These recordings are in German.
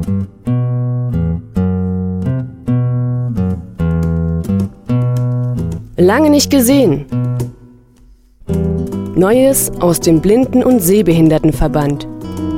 Lange nicht gesehen. Neues aus dem Blinden- und Sehbehindertenverband.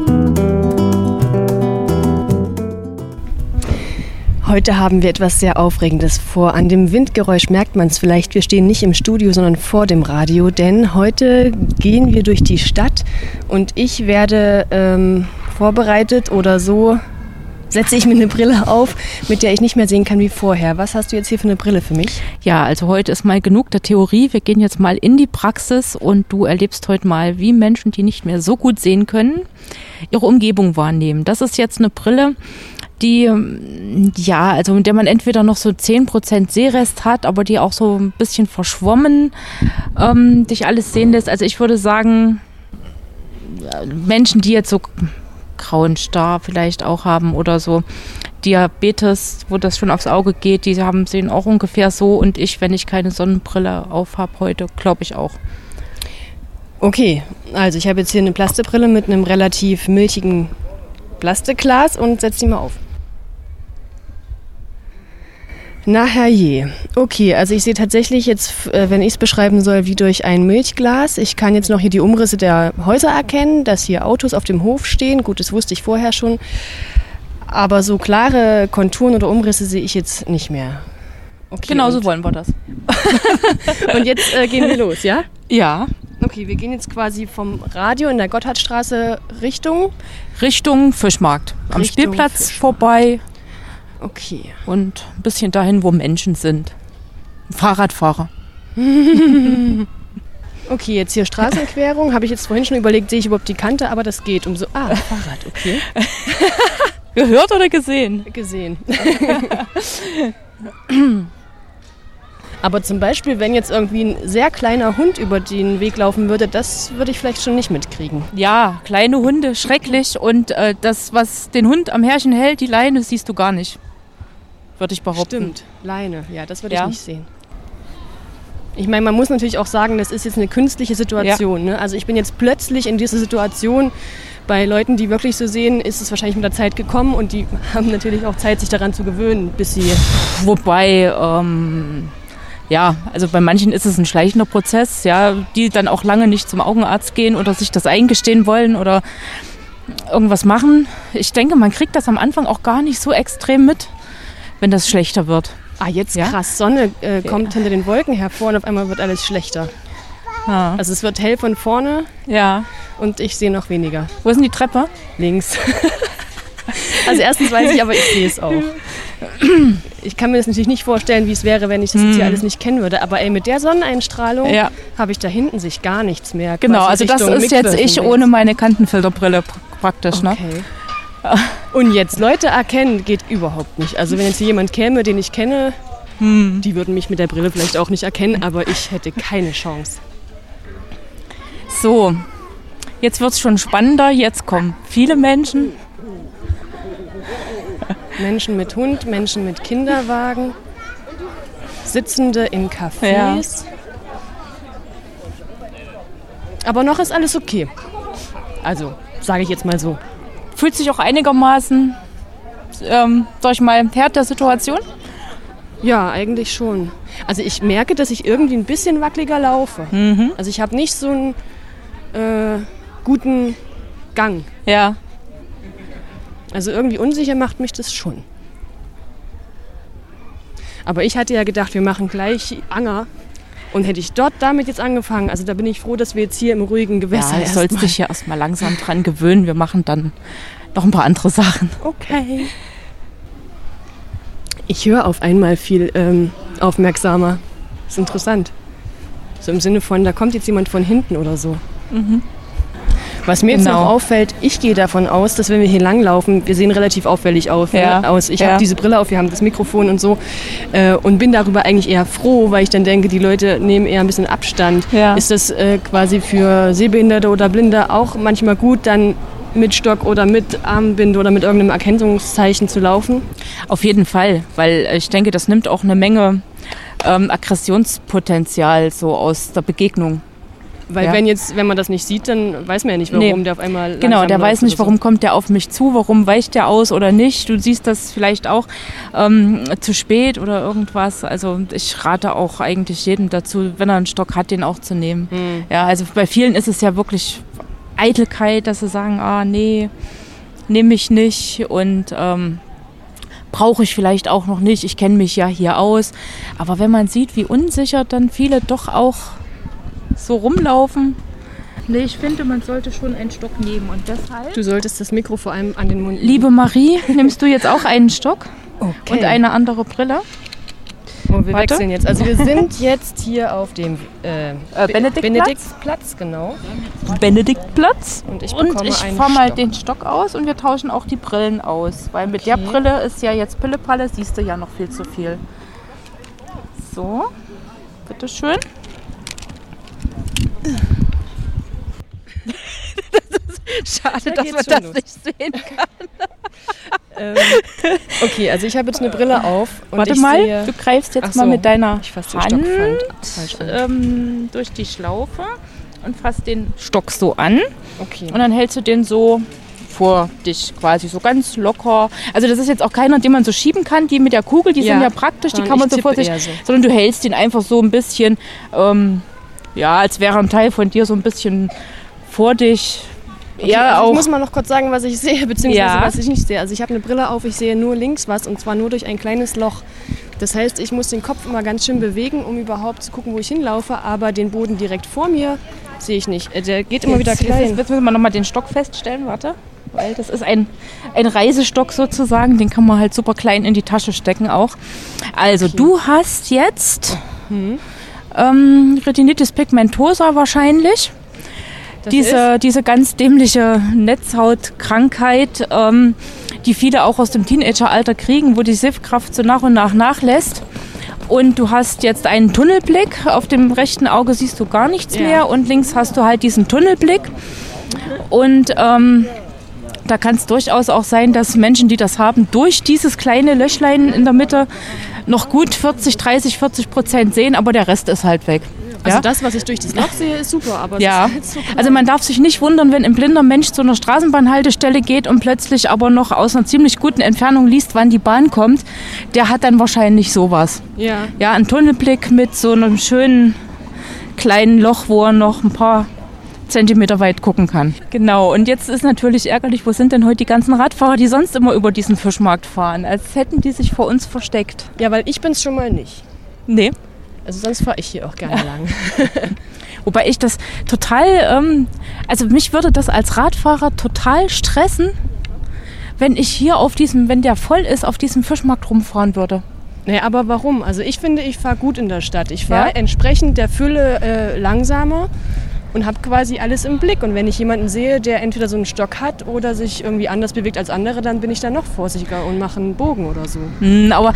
Heute haben wir etwas sehr Aufregendes vor. An dem Windgeräusch merkt man es vielleicht. Wir stehen nicht im Studio, sondern vor dem Radio. Denn heute gehen wir durch die Stadt und ich werde vorbereitet oder so, setze ich mir eine Brille auf, mit der ich nicht mehr sehen kann wie vorher. Was hast du jetzt hier für eine Brille für mich? Ja, also heute ist mal genug der Theorie. Wir gehen jetzt mal in die Praxis und du erlebst heute mal, wie Menschen, die nicht mehr so gut sehen können, ihre Umgebung wahrnehmen. Das ist jetzt eine Brille, die, ja, also mit der man entweder noch so 10% Sehrest hat, aber die auch so ein bisschen verschwommen dich alles sehen lässt. Also ich würde sagen, Menschen, die jetzt so grauen Star vielleicht auch haben oder so Diabetes, wo das schon aufs Auge geht, die sehen auch ungefähr so und ich, wenn ich keine Sonnenbrille auf habe heute, glaube ich auch. Okay, also ich habe jetzt hier eine Plastikbrille mit einem relativ milchigen Plastikglas und setze die mal auf. Na herrje. Okay, also ich sehe tatsächlich jetzt, wenn ich es beschreiben soll, wie durch ein Milchglas. Ich kann jetzt noch hier die Umrisse der Häuser erkennen, dass hier Autos auf dem Hof stehen. Gut, das wusste ich vorher schon. Aber so klare Konturen oder Umrisse sehe ich jetzt nicht mehr. Okay, genau so wollen wir das. Und jetzt gehen wir los, ja? Ja. Okay, wir gehen jetzt quasi vom Radio in der Gotthardstraße Richtung Fischmarkt. Am Spielplatz vorbei. Okay. Und ein bisschen dahin, wo Menschen sind. Fahrradfahrer. Okay, jetzt hier Straßenquerung. Habe ich jetzt vorhin schon überlegt, sehe ich überhaupt die Kante, aber das geht. Fahrrad, okay. Gehört oder gesehen? Gesehen. Aber zum Beispiel, wenn jetzt irgendwie ein sehr kleiner Hund über den Weg laufen würde, das würde ich vielleicht schon nicht mitkriegen. Ja, kleine Hunde, schrecklich. Und das, was den Hund am Härchen hält, die Leine, siehst du gar nicht, würde ich behaupten. Stimmt, Leine, ja, das würde ich nicht sehen. Ich meine, man muss natürlich auch sagen, das ist jetzt eine künstliche Situation. Ja. Ne? Also ich bin jetzt plötzlich in dieser Situation. Bei Leuten, die wirklich so sehen, ist es wahrscheinlich mit der Zeit gekommen und die haben natürlich auch Zeit, sich daran zu gewöhnen, bis sie... Wobei... ja, also bei manchen ist es ein schleichender Prozess, ja, die dann auch lange nicht zum Augenarzt gehen oder sich das eingestehen wollen oder irgendwas machen. Ich denke, man kriegt das am Anfang auch gar nicht so extrem mit, wenn das schlechter wird. Ah, jetzt krass, Sonne kommt hinter den Wolken hervor und auf einmal wird alles schlechter. Ja. Also es wird hell von vorne und ich sehe noch weniger. Wo ist denn die Treppe? Links. Also erstens weiß ich, aber ich sehe es auch. Ich kann mir das natürlich nicht vorstellen, wie es wäre, wenn ich das jetzt hier alles nicht kennen würde. Aber mit der Sonneneinstrahlung habe ich da hinten sich gar nichts mehr. Genau, also das ist jetzt ich ohne meine Kantenfilterbrille praktisch. Okay. Ne? Und jetzt Leute erkennen geht überhaupt nicht. Also wenn jetzt hier jemand käme, den ich kenne, die würden mich mit der Brille vielleicht auch nicht erkennen, aber ich hätte keine Chance. So, jetzt wird es schon spannender. Jetzt kommen viele Menschen. Menschen mit Hund, Menschen mit Kinderwagen, Sitzende in Cafés. Ja. Aber noch ist alles okay. Also, sage ich jetzt mal so. Fühlt sich auch einigermaßen durch mal Herd der Situation? Ja, eigentlich schon. Also ich merke, dass ich irgendwie ein bisschen wackeliger laufe. Mhm. Also ich habe nicht so einen guten Gang. Ja. Also irgendwie unsicher macht mich das schon. Aber ich hatte ja gedacht, wir machen gleich Anger. Und hätte ich damit jetzt angefangen, also da bin ich froh, dass wir jetzt hier im ruhigen Gewässer du sollst dich ja erstmal langsam dran gewöhnen. Wir machen dann noch ein paar andere Sachen. Okay. Ich höre auf einmal viel aufmerksamer. Das ist interessant. So im Sinne von, da kommt jetzt jemand von hinten oder so. Mhm. Was mir jetzt noch auffällt, ich gehe davon aus, dass wenn wir hier langlaufen, wir sehen relativ auffällig aus. Ich habe diese Brille auf, wir haben das Mikrofon und so und bin darüber eigentlich eher froh, weil ich dann denke, die Leute nehmen eher ein bisschen Abstand. Ja. Ist das quasi für Sehbehinderte oder Blinde auch manchmal gut, dann mit Stock oder mit Armbinde oder mit irgendeinem Erkennungszeichen zu laufen? Auf jeden Fall, weil ich denke, das nimmt auch eine Menge Aggressionspotenzial so aus der Begegnung. Weil wenn man das nicht sieht, dann weiß man ja nicht, warum der auf einmal genau, der weiß nicht, warum kommt der auf mich zu, warum weicht der aus oder nicht. Du siehst das vielleicht auch zu spät oder irgendwas. Also ich rate auch eigentlich jedem dazu, wenn er einen Stock hat, den auch zu nehmen. Ja, also bei vielen ist es ja wirklich Eitelkeit, dass sie sagen, nee, nehme ich nicht und brauche ich vielleicht auch noch nicht. Ich kenne mich ja hier aus. Aber wenn man sieht, wie unsicher dann viele doch auch so rumlaufen. Nee, ich finde, man sollte schon einen Stock nehmen und deshalb... Du solltest das Mikro vor allem an den Mund nehmen. Liebe Marie, nimmst du jetzt auch einen Stock und eine andere Brille? Oh, wir wechseln jetzt. Also wir sind jetzt hier auf dem Benediktplatz, genau. Benediktplatz. Und ich fahre mal den Stock aus und wir tauschen auch die Brillen aus. Weil mit der Brille ist ja jetzt Pillepalle, siehst du ja noch viel zu viel. So, bitteschön. Schade, dass man das nicht sehen kann. Okay, also ich habe jetzt eine Brille auf. Und Warte mal, du greifst jetzt mal mit deiner Hand durch die Schlaufe und fasst den Stock so an. Okay. Und dann hältst du den so vor dich quasi, so ganz locker. Also das ist jetzt auch keiner, den man so schieben kann. Die mit der Kugel, die sind ja praktisch, die kann man so vor sich. Sondern du hältst den einfach so ein bisschen, als wäre ein Teil von dir so ein bisschen vor dich. Okay, also ich muss mal noch kurz sagen, was ich sehe, beziehungsweise was ich nicht sehe. Also ich habe eine Brille auf, ich sehe nur links was und zwar nur durch ein kleines Loch. Das heißt, ich muss den Kopf immer ganz schön bewegen, um überhaupt zu gucken, wo ich hinlaufe, aber den Boden direkt vor mir sehe ich nicht. Der geht immer wieder klein. Jetzt müssen wir nochmal den Stock feststellen, warte. Weil das ist ein Reisestock sozusagen, den kann man halt super klein in die Tasche stecken auch. Also du hast jetzt Retinitis pigmentosa wahrscheinlich. Diese ganz dämliche Netzhautkrankheit, die viele auch aus dem Teenageralter kriegen, wo die Sehkraft so nach und nach nachlässt. Und du hast jetzt einen Tunnelblick. Auf dem rechten Auge siehst du gar nichts mehr und links hast du halt diesen Tunnelblick. Und da kann es durchaus auch sein, dass Menschen, die das haben, durch dieses kleine Löchlein in der Mitte noch gut 40% sehen, aber der Rest ist halt weg. Also das, was ich durch das Loch sehe, ist super. Aber ja, ist so also man darf sich nicht wundern, wenn ein blinder Mensch zu einer Straßenbahnhaltestelle geht und plötzlich aber noch aus einer ziemlich guten Entfernung liest, wann die Bahn kommt. Der hat dann wahrscheinlich sowas. Ja. Ja, einen Tunnelblick mit so einem schönen kleinen Loch, wo er noch ein paar Zentimeter weit gucken kann. Genau, und jetzt ist natürlich ärgerlich, wo sind denn heute die ganzen Radfahrer, die sonst immer über diesen Fischmarkt fahren? Als hätten die sich vor uns versteckt. Ja, weil ich bin's schon mal nicht. Nee. Also sonst fahre ich hier auch gerne lang. Wobei ich das total, also mich würde das als Radfahrer total stressen, wenn ich hier wenn der voll ist, auf diesem Fischmarkt rumfahren würde. Naja, aber warum? Also ich finde, ich fahre gut in der Stadt. Ich fahre entsprechend der Fülle langsamer und habe quasi alles im Blick. Und wenn ich jemanden sehe, der entweder so einen Stock hat oder sich irgendwie anders bewegt als andere, dann bin ich da noch vorsichtiger und mache einen Bogen oder so. Aber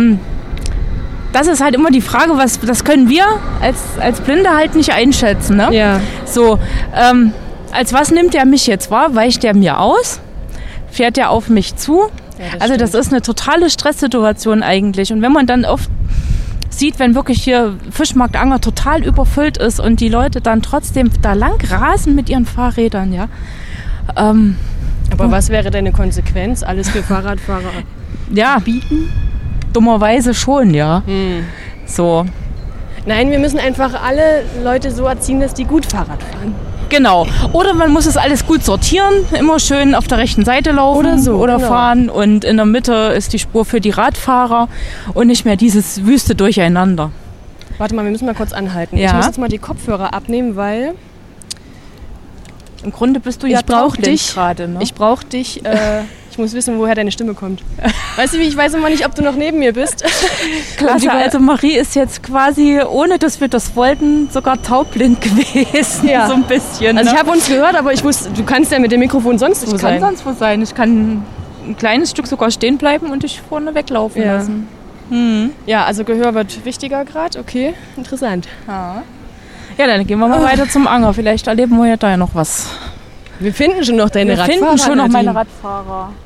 das ist halt immer die Frage, das können wir als Blinde halt nicht einschätzen. Ne? Ja. So, als was nimmt der mich jetzt wahr? Weicht der mir aus? Fährt der auf mich zu? Ja, das ist eine totale Stresssituation eigentlich. Und wenn man dann oft sieht, wenn wirklich hier Fischmarkt Anger total überfüllt ist und die Leute dann trotzdem da lang rasen mit ihren Fahrrädern, ja. Aber was wäre denn eine Konsequenz? Alles für Fahrradfahrer bieten? Dummerweise schon, ja. So. Nein, wir müssen einfach alle Leute so erziehen, dass die gut Fahrrad fahren. Genau. Oder man muss es alles gut sortieren, immer schön auf der rechten Seite laufen oder fahren und in der Mitte ist die Spur für die Radfahrer und nicht mehr dieses wüste Durcheinander. Warte mal, wir müssen mal kurz anhalten. Ja? Ich muss jetzt mal die Kopfhörer abnehmen, weil im Grunde bist du ja taubblind gerade. Ne? Ich brauche dich. Ich muss wissen, woher deine Stimme kommt. Weißt du, ich weiß immer nicht, ob du noch neben mir bist. Klasse, also Marie ist jetzt quasi, ohne dass wir das wollten, sogar taubblind gewesen. Ja. So ein bisschen. Also ich habe uns gehört, aber ich wusste, du kannst ja mit dem Mikrofon sonst wo sein. Ich kann sonst wo sein. Ich kann ein kleines Stück sogar stehen bleiben und dich vorne weglaufen lassen. Ja, also Gehör wird wichtiger gerade. Okay, interessant. Ja, dann gehen wir mal weiter zum Anger. Vielleicht erleben wir ja da noch was. Wir finden schon noch deine Radfahrer. Wir finden schon noch meine Radfahrer.